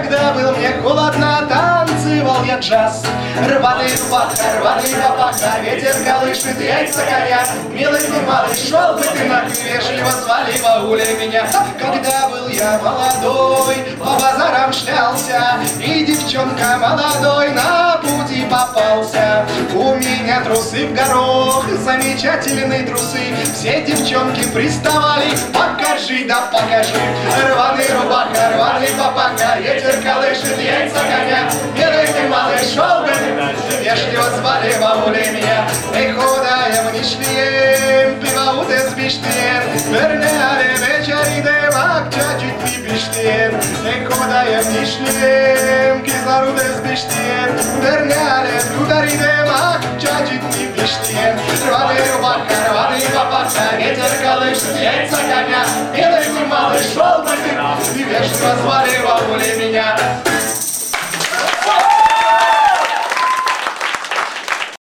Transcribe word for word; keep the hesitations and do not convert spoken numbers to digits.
Когда был мне холодно, танцевал я джаз. Рваный рубаха, рваный рубаха, ветер колышет яйца коня. Милый ты малый, шел бы ты нахуй, вежливо звали бауля меня. Когда был я молодой, по базарам шлялся, и девчонка молодой на пути попался. У меня трусы в горох, замечательные трусы. Все девчонки приставали, покажи, да покажи. Рваный рубаха, рваный папаха, ветер колышет яйца коня. Милый ты малый, шел бы ты дальше, вежливо звали бабули меня. Эй, ходаем нишлием, пиваут избиштен, верняли вечери демак, чачуть пипиштен. Эй, ходаем нишлием, кислород избиштен, верняли удари демак, чачуть пипиштен. Рваный рубаха, рваный папаха, ветер колышет яйца коня. Милый ты малый, шел бы ты, и вежливо звали бабули меня.